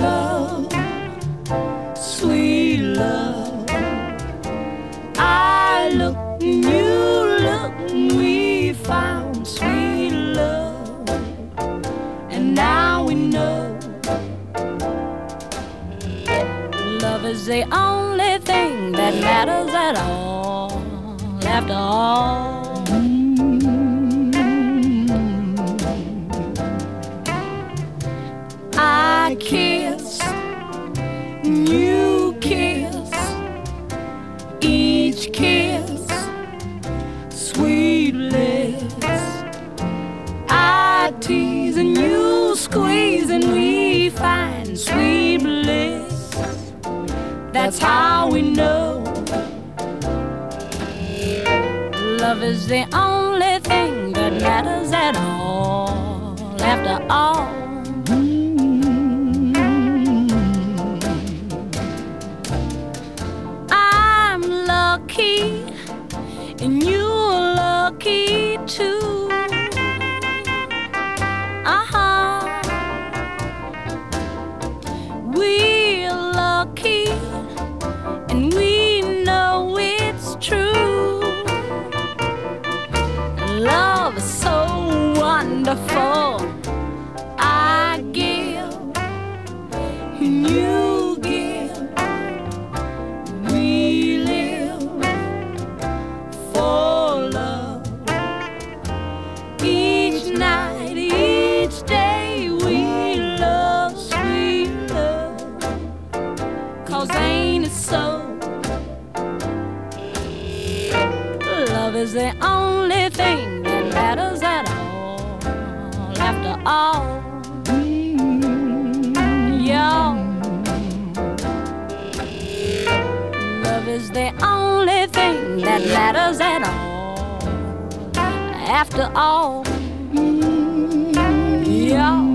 love, sweet love. I look and you look and we found sweet love. And now we know love is the only thing that matters at all. After all, I kiss, you kiss, each kiss, sweet bliss. I tease and you squeeze and we find sweet bliss. That's how we know love is the only thing that matters at all. After all, I'm lucky and you're lucky too. We're lucky and we know it's true. Love is so wonderful. I give and you give. We live for love. Each night, each day we love sweet love. 'Cause ain't it so? Love is the only thing that matters at all. After all, y'all, love is the only thing that matters at all. After all, y'all.